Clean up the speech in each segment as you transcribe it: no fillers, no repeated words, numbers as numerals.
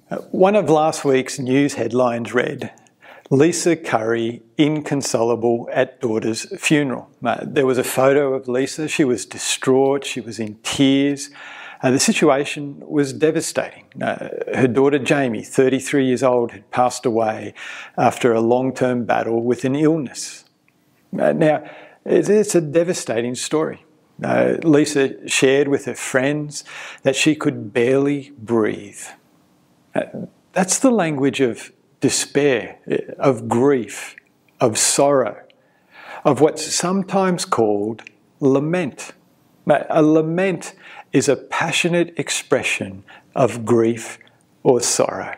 One of last week's news headlines read, Lisa Curry inconsolable at daughter's funeral. There was a photo of Lisa. She was distraught. She was in tears. The situation was devastating. Her daughter Jamie, 33 years old, had passed away after a long-term battle with an illness. Now, it's a devastating story. Lisa shared with her friends that she could barely breathe. That's the language of despair, of grief, of sorrow, of what's sometimes called lament. A lament is a passionate expression of grief or sorrow.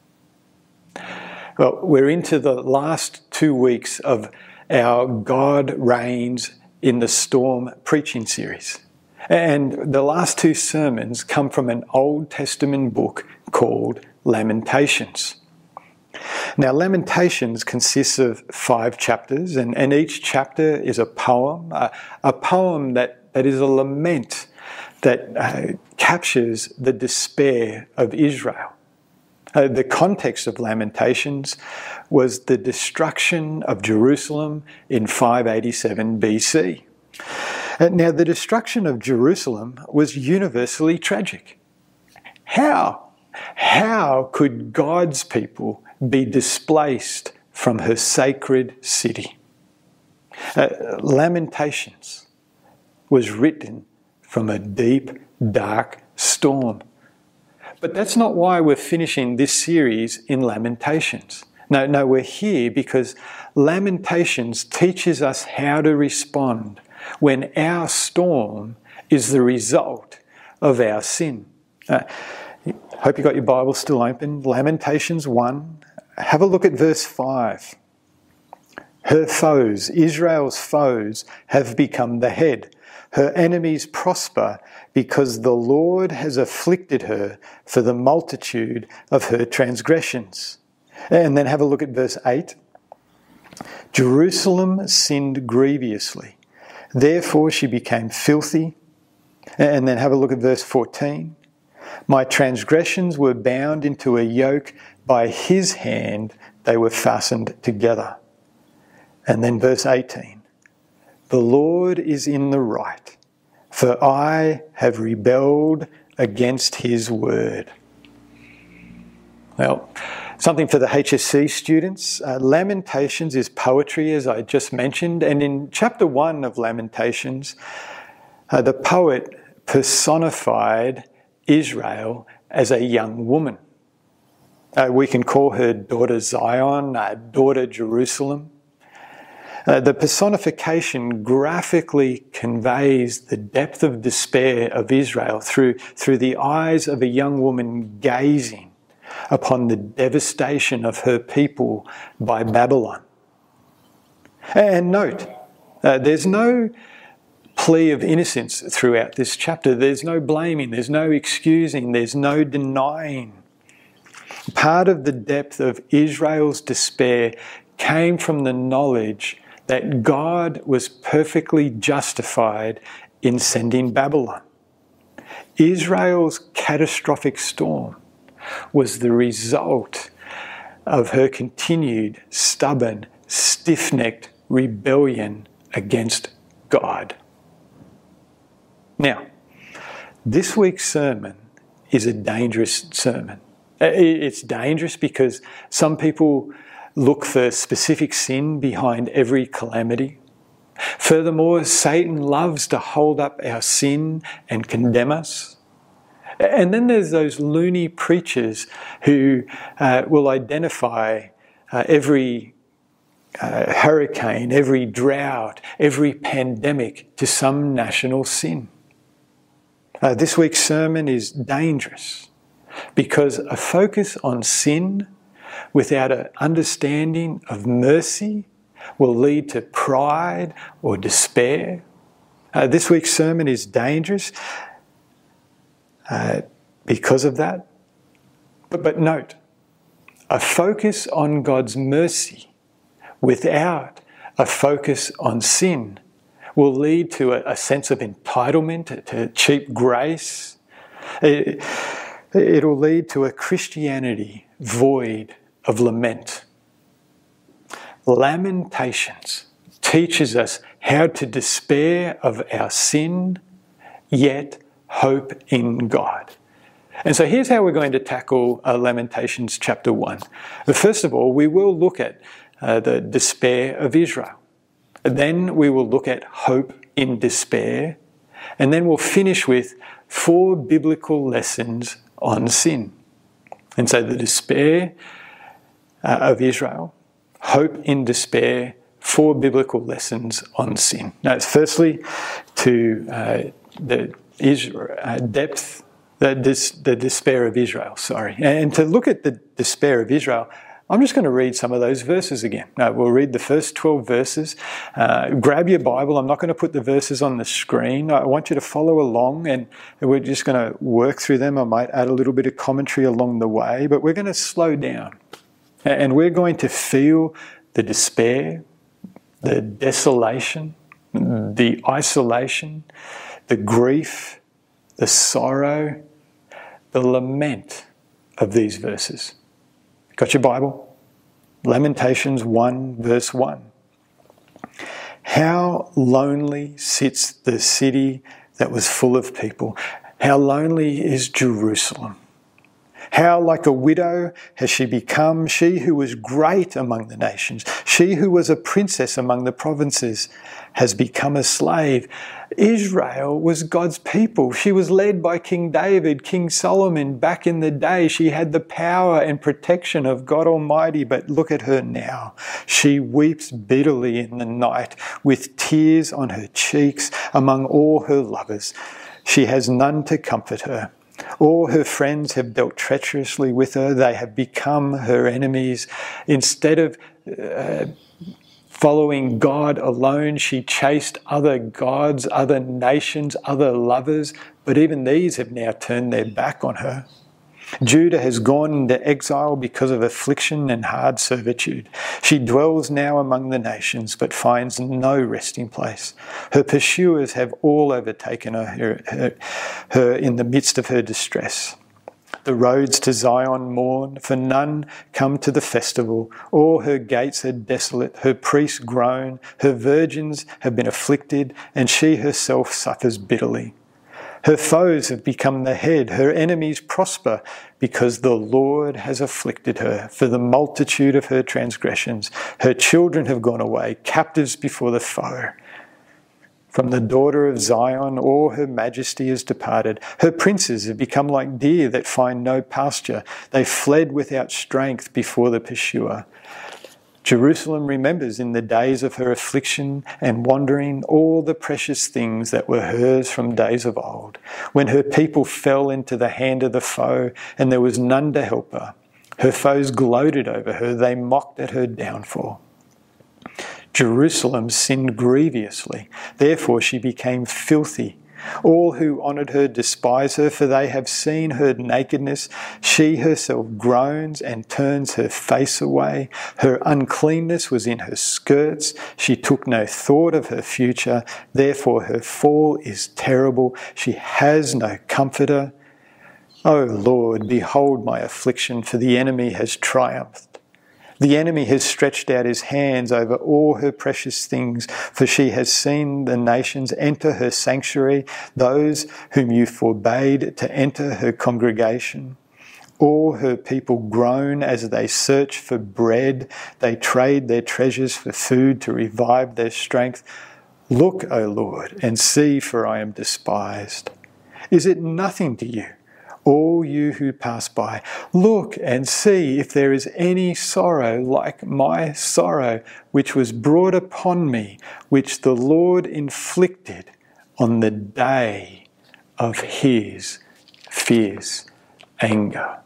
Well, we're into the last 2 weeks of our God Reigns in the Storm preaching series. And the last 2 sermons come from an Old Testament book called Lamentations. Now, Lamentations consists of 5 chapters, and each chapter is a poem that is a lament that captures the despair of Israel. The context of Lamentations was the destruction of Jerusalem in 587 BC. Now, the destruction of Jerusalem was universally tragic. How could God's people be displaced from her sacred city? Lamentations was written from a deep, dark storm. But that's not why we're finishing this series in Lamentations. No, we're here because Lamentations teaches us how to respond when our storm is the result of our sin. Hope you got your Bible still open. Lamentations 1. Have a look at verse 5. Her foes, Israel's foes, have become the head. Her enemies prosper because the Lord has afflicted her for the multitude of her transgressions. And then have a look at verse 8. Jerusalem sinned grievously. Therefore she became filthy. And then have a look at verse 14. My transgressions were bound into a yoke. By his hand they were fastened together. And then verse 18. The Lord is in the right, for I have rebelled against his word. Well, something for the HSC students. Lamentations is poetry, as I just mentioned. And in chapter 1 of Lamentations, the poet personified Israel as a young woman. We can call her daughter Zion, daughter Jerusalem. The personification graphically conveys the depth of despair of Israel through the eyes of a young woman gazing upon the devastation of her people by Babylon. And note, there's no plea of innocence throughout this chapter. There's no blaming, there's no excusing, there's no denying. Part of the depth of Israel's despair came from the knowledge that God was perfectly justified in sending Babylon. Israel's catastrophic storm was the result of her continued, stubborn, stiff-necked rebellion against God. Now, this week's sermon is a dangerous sermon. It's dangerous because some people look for specific sin behind every calamity. Furthermore, Satan loves to hold up our sin and condemn us. And then there's those loony preachers who will identify every hurricane, every drought, every pandemic to some national sin. This week's sermon is dangerous because a focus on sin without an understanding of mercy will lead to pride or despair. This week's sermon is dangerous because of that. But note, a focus on God's mercy without a focus on sin will lead to a sense of entitlement, to cheap grace. It'll lead to a Christianity void of lament. Lamentations teaches us how to despair of our sin, yet hope in God. And so here's how we're going to tackle Lamentations chapter 1. First of all, we will look at the despair of Israel. Then we will look at hope in despair. And then we'll finish with 4 biblical lessons on sin. And so the despair of Israel, hope in despair, 4 biblical lessons on sin. Now, it's firstly to the despair of Israel, And to look at the despair of Israel, I'm just going to read some of those verses again. Now, we'll read the first 12 verses. Grab your Bible. I'm not going to put the verses on the screen. I want you to follow along, and we're just going to work through them. I might add a little bit of commentary along the way, but we're going to slow down. And we're going to feel the despair, the desolation, the isolation, the grief, the sorrow, the lament of these verses. Got your Bible? Lamentations 1 verse 1. How lonely sits the city that was full of people. How lonely is Jerusalem. How like a widow has she become, she who was great among the nations, she who was a princess among the provinces, has become a slave. Israel was God's people. She was led by King David, King Solomon. Back in the day, she had the power and protection of God Almighty, but look at her now. She weeps bitterly in the night with tears on her cheeks among all her lovers. She has none to comfort her. All her friends have dealt treacherously with her. They have become her enemies. Instead of following God alone, she chased other gods, other nations, other lovers, but even these have now turned their back on her. Judah has gone into exile because of affliction and hard servitude. She dwells now among the nations, but finds no resting place. Her pursuers have all overtaken her in the midst of her distress. The roads to Zion mourn, for none come to the festival. All her gates are desolate, her priests groan, her virgins have been afflicted, and she herself suffers bitterly. Her foes have become the head, her enemies prosper, because the Lord has afflicted her for the multitude of her transgressions. Her children have gone away, captives before the foe. From the daughter of Zion, all her majesty is departed. Her princes have become like deer that find no pasture. They fled without strength before the pursuer. Jerusalem remembers in the days of her affliction and wandering all the precious things that were hers from days of old, when her people fell into the hand of the foe and there was none to help her. Her foes gloated over her. They mocked at her downfall. Jerusalem sinned grievously. Therefore she became filthy. All who honoured her despise her, for they have seen her nakedness. She herself groans and turns her face away. Her uncleanness was in her skirts. She took no thought of her future. Therefore her fall is terrible. She has no comforter. O Lord, behold my affliction, for the enemy has triumphed. The enemy has stretched out his hands over all her precious things, for she has seen the nations enter her sanctuary, those whom you forbade to enter her congregation. All her people groan as they search for bread. They trade their treasures for food to revive their strength. Look, O Lord, and see, for I am despised. Is it nothing to you, all you who pass by? Look and see if there is any sorrow like my sorrow, which was brought upon me, which the Lord inflicted on the day of his fierce anger.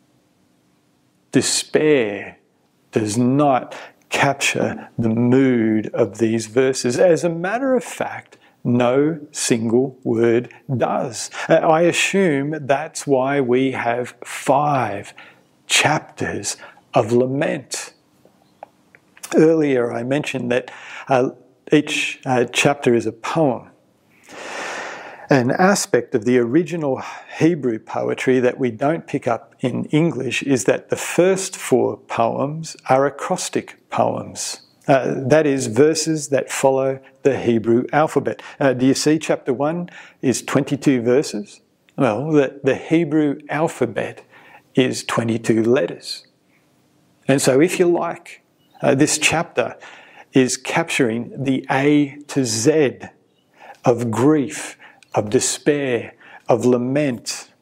Despair does not capture the mood of these verses. As a matter of fact, no single word does. I assume that's why we have 5 chapters of lament. Earlier I mentioned that each chapter is a poem. An aspect of the original Hebrew poetry that we don't pick up in English is that the first 4 poems are acrostic poems. That is, verses that follow the Hebrew alphabet. Do you see chapter 1 is 22 verses? Well, the Hebrew alphabet is 22 letters. And so if you like, this chapter is capturing the A to Z of grief, of despair, of lament.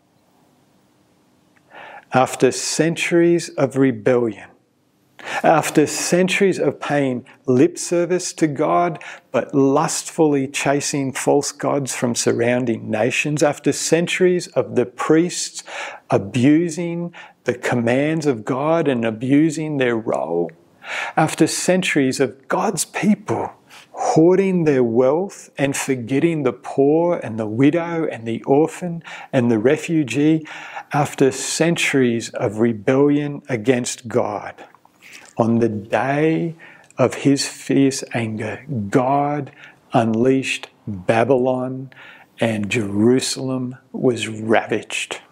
After centuries of rebellion, after centuries of paying lip service to God, but lustfully chasing false gods from surrounding nations, after centuries of the priests abusing the commands of God and abusing their role, after centuries of God's people hoarding their wealth and forgetting the poor and the widow and the orphan and the refugee, after centuries of rebellion against God, on the day of his fierce anger, God unleashed Babylon and Jerusalem was ravaged.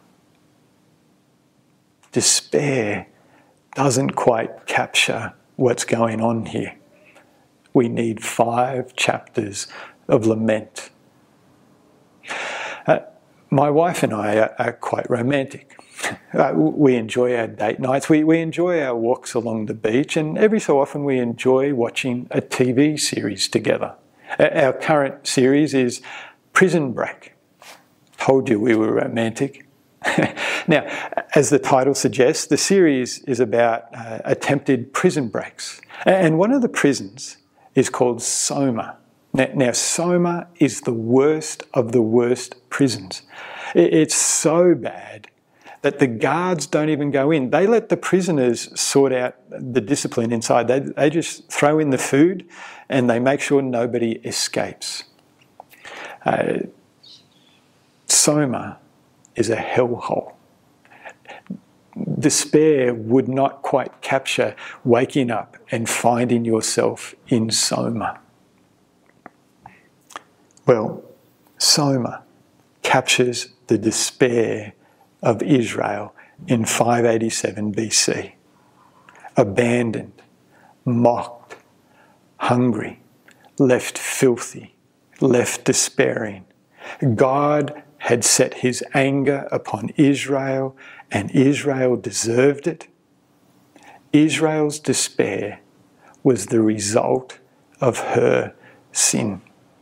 Despair doesn't quite capture what's going on here. We need 5 chapters of lament. My wife and I are quite romantic. We enjoy our date nights. We enjoy our walks along the beach, and every so often we enjoy watching a TV series together. Our current series is Prison Break. Told you we were romantic. Now, as the title suggests, the series is about attempted prison breaks. And one of the prisons is called Soma. Now, Soma is the worst of the worst prisons. It's so bad that the guards don't even go in. They let the prisoners sort out the discipline inside. They just throw in the food and they make sure nobody escapes. Soma is a hellhole. Despair would not quite capture waking up and finding yourself in Soma. Well, Soma captures the despair of Israel in 587 BC. Abandoned, mocked, hungry, left filthy, left despairing. God had set his anger upon Israel, and Israel deserved it. Israel's despair was the result of her sin.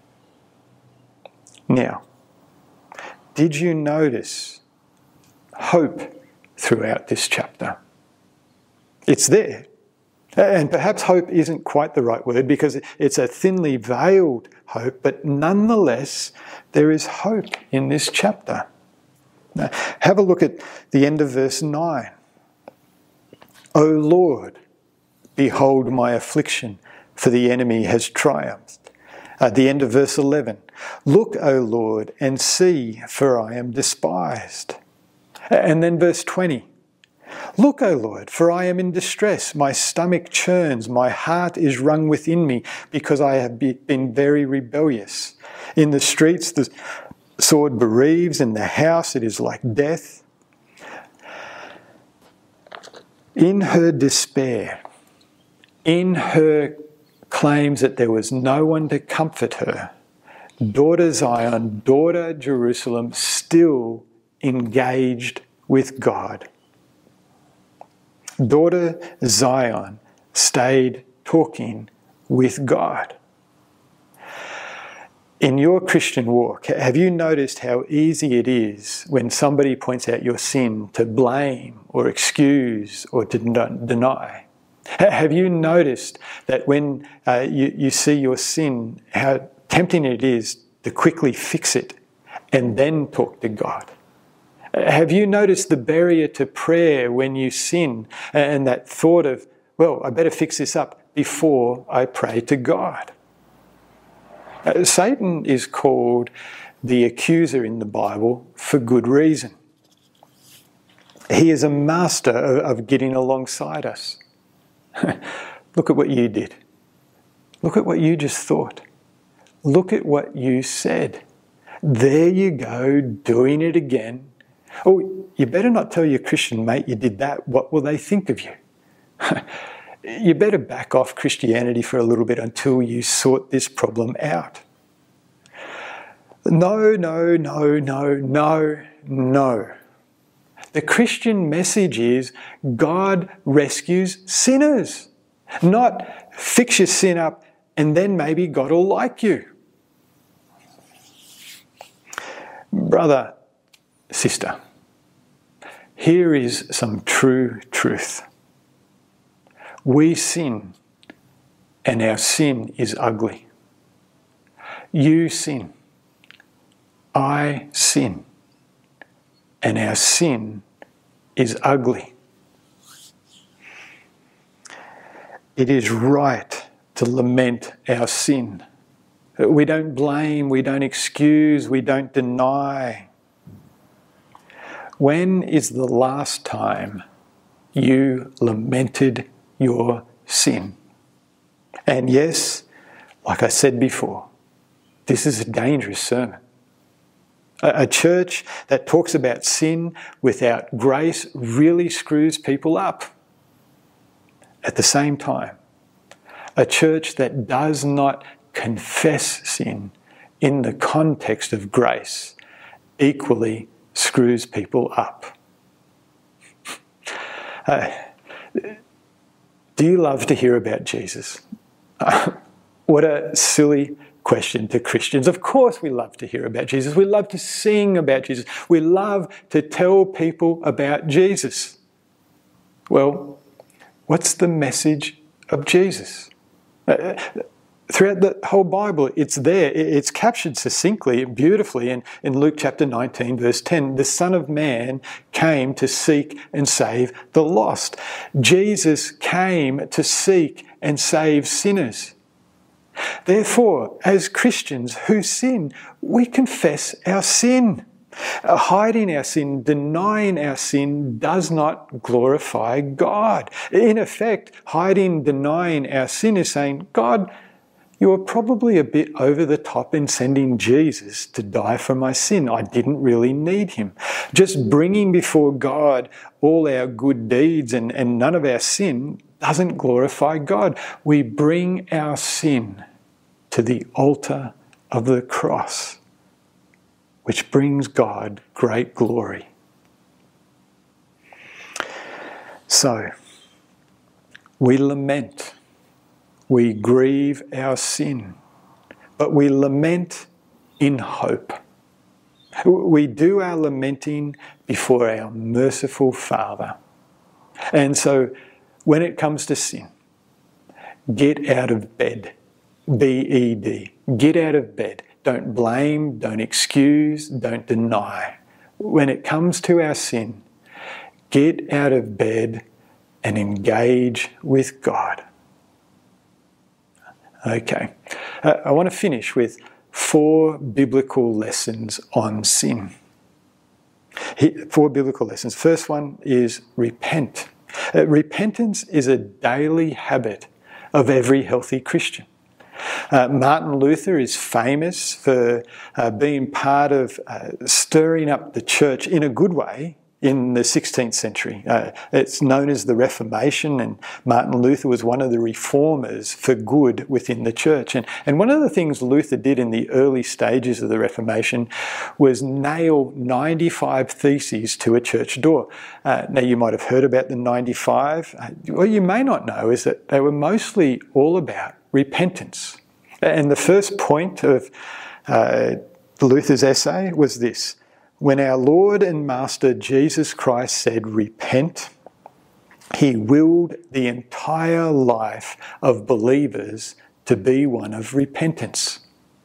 Now, did you notice hope throughout this chapter? It's there. And perhaps hope isn't quite the right word because it's a thinly veiled hope, but nonetheless, there is hope in this chapter. Now, have a look at the end of verse 9. O Lord, behold my affliction, for the enemy has triumphed. At the end of verse 11, look, O Lord, and see, for I am despised. And then verse 20, look, O Lord, for I am in distress. My stomach churns, my heart is wrung within me, because I have been very rebellious. In the streets the sword bereaves, in the house it is like death. In her despair, in her claims that there was no one to comfort her, daughter Zion, daughter Jerusalem, still engaged with God. Daughter Zion stayed talking with God. In your Christian walk, have you noticed how easy it is when somebody points out your sin to blame or excuse or to deny? Have you noticed that when you see your sin, how tempting it is to quickly fix it and then talk to God? Have you noticed the barrier to prayer when you sin and that thought of, well, I better fix this up before I pray to God? Satan is called the accuser in the Bible for good reason. He is a master of getting alongside us. Look at what you did. Look at what you just thought. Look at what you said. There you go, doing it again. Oh, you better not tell your Christian mate you did that. What will they think of you? You better back off Christianity for a little bit until you sort this problem out. No, no, no, no, no, no. The Christian message is God rescues sinners, not fix your sin up and then maybe God will like you. Brother, sister, here is some true truth. We sin, and our sin is ugly. You sin. I sin. And our sin is ugly. It is right to lament our sin. We don't blame, we don't excuse, we don't deny. When is the last time you lamented your sin? And yes, like I said before, this is a dangerous sermon. A church that talks about sin without grace really screws people up. At the same time, a church that does not confess sin in the context of grace equally screws people up. Do you love to hear about Jesus? What a silly question to Christians. Of course we love to hear about Jesus. We love to sing about Jesus. We love to tell people about Jesus. Well, what's the message of Jesus? Throughout the whole Bible, it's there. It's captured succinctly and beautifully in Luke chapter 19, verse 10. The Son of Man came to seek and save the lost. Jesus came to seek and save sinners. Therefore, as Christians who sin, we confess our sin. Hiding our sin, denying our sin does not glorify God. In effect, hiding, denying our sin is saying, God, you were probably a bit over the top in sending Jesus to die for my sin. I didn't really need him. Just bringing before God all our good deeds and none of our sin doesn't glorify God. We bring our sin to the altar of the cross, which brings God great glory. So, we lament. We grieve our sin, but we lament in hope. We do our lamenting before our merciful Father. And so, when it comes to sin, get out of bed. B-E-D. Get out of bed. Don't blame, don't excuse, don't deny. When it comes to our sin, get out of bed and engage with God. Okay, I want to finish with 4 biblical lessons on sin. 4 biblical lessons. First one is repent. Repentance is a daily habit of every healthy Christian. Martin Luther is famous for being part of stirring up the church in a good way in the 16th century. It's known as the Reformation, and Martin Luther was one of the reformers for good within the church. And one of the things Luther did in the early stages of the Reformation was nail 95 theses to a church door. Now, you might have heard about the 95. What you may not know is that they were mostly all about repentance. And the first point of Luther's essay was this: when our Lord and Master Jesus Christ said, repent, he willed the entire life of believers to be one of repentance.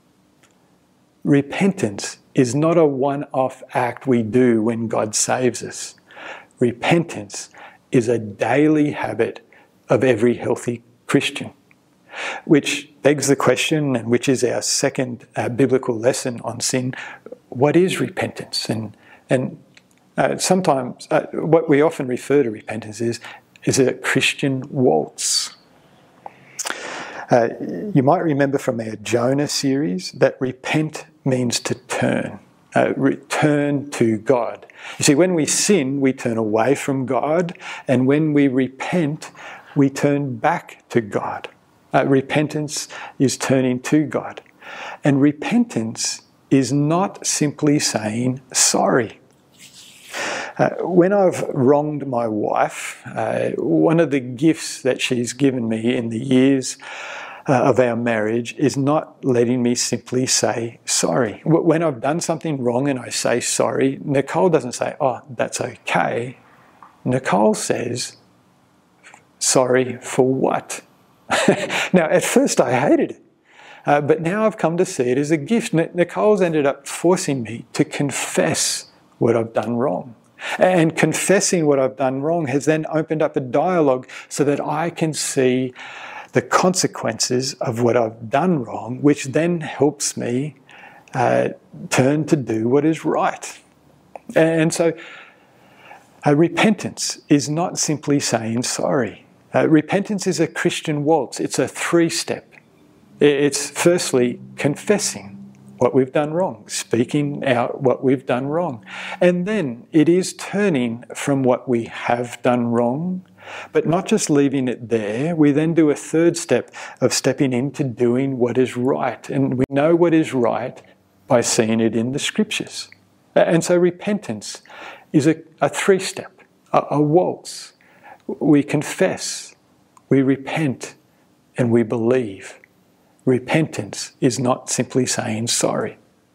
Repentance is not a one-off act we do when God saves us. Repentance is a daily habit of every healthy Christian. Which begs the question, and which is our second biblical lesson on sin: what is repentance? And sometimes what we often refer to repentance is a Christian waltz. You might remember from our Jonah series that repent means to turn. Return to God. You see, when we sin, we turn away from God, and when we repent, we turn back to God. Repentance is turning to God. And repentance is not simply saying sorry. When I've wronged my wife, one of the gifts that she's given me in the years of our marriage is not letting me simply say sorry. When I've done something wrong and I say sorry, Nicole doesn't say, "Oh, that's okay." Nicole says, "Sorry for what?" Now, at first I hated it, but now I've come to see it as a gift. Nicole's ended up forcing me to confess what I've done wrong. And confessing what I've done wrong has then opened up a dialogue so that I can see the consequences of what I've done wrong, which then helps me turn to do what is right. And so repentance is not simply saying sorry. Repentance is a Christian waltz. It's a three-step. It's firstly confessing what we've done wrong, speaking out what we've done wrong. And then it is turning from what we have done wrong, but not just leaving it there. We then do a third step of stepping into doing what is right. And we know what is right by seeing it in the Scriptures. And so repentance is a three-step, a waltz. We confess, we repent, and we believe. Repentance is not simply saying sorry.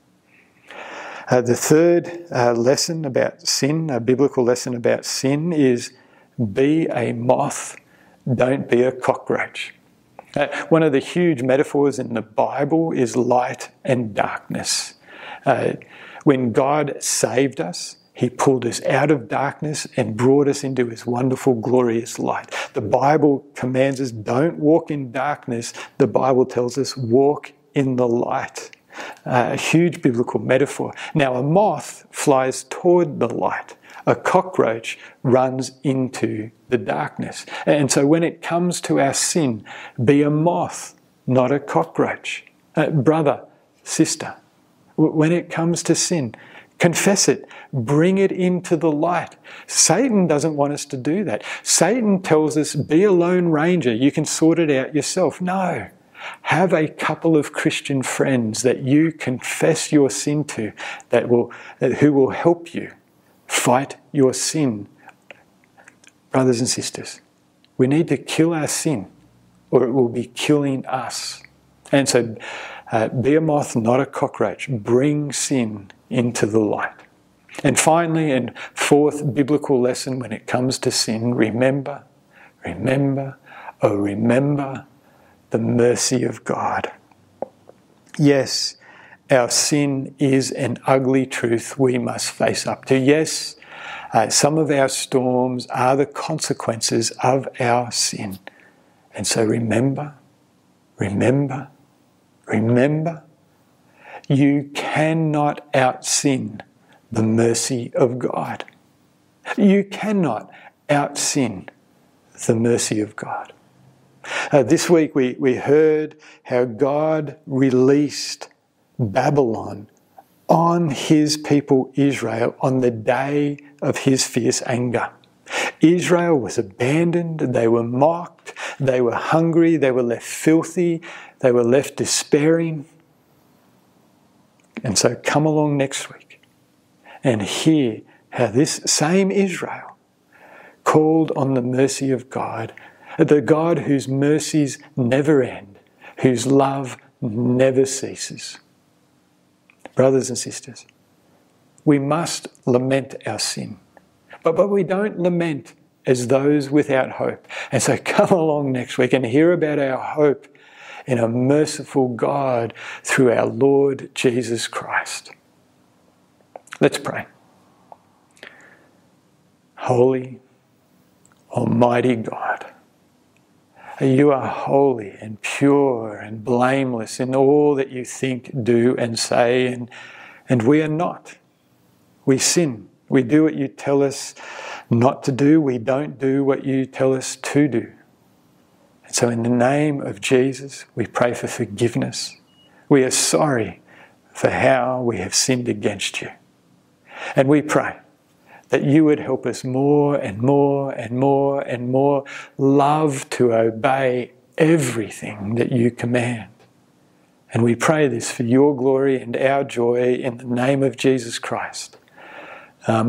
The third lesson about sin, a biblical lesson about sin, is be a moth, don't be a cockroach. One of the huge metaphors in the Bible is light and darkness. When God saved us, He pulled us out of darkness and brought us into His wonderful, glorious light. The Bible commands us, don't walk in darkness. The Bible tells us, walk in the light. A huge biblical metaphor. Now, a moth flies toward the light. A cockroach runs into the darkness. And so when it comes to our sin, be a moth, not a cockroach. Brother, sister, when it comes to sin, confess it. Bring it into the light. Satan doesn't want us to do that. Satan tells us, be a lone ranger. You can sort it out yourself. No. Have a couple of Christian friends that you confess your sin to, who will help you fight your sin. Brothers and sisters, we need to kill our sin, or it will be killing us. And so, be a moth, not a cockroach. Bring sin into the light. And finally, and fourth biblical lesson when it comes to sin, remember the mercy of God. Yes, our sin is an ugly truth we must face up to. Yes, some of our storms are the consequences of our sin. And so remember, you cannot out-sin the mercy of God. You cannot out-sin the mercy of God. This week we heard how God released Babylon on His people Israel on the day of His fierce anger. Israel was abandoned, they were mocked, they were hungry, they were left filthy, they were left despairing. And so come along next week and hear how this same Israel called on the mercy of God, the God whose mercies never end, whose love never ceases. Brothers and sisters, we must lament our sin, but we don't lament as those without hope. And so come along next week and hear about our hope in a merciful God through our Lord Jesus Christ. Let's pray. Holy, Almighty God, you are holy and pure and blameless in all that you think, do and say, and we are not. We sin. We do what you tell us not to do. We don't do what you tell us to do. And so in the name of Jesus, we pray for forgiveness. We are sorry for how we have sinned against you. And we pray that you would help us more and more and more and more love to obey everything that you command. And we pray this for your glory and our joy in the name of Jesus Christ. Amen.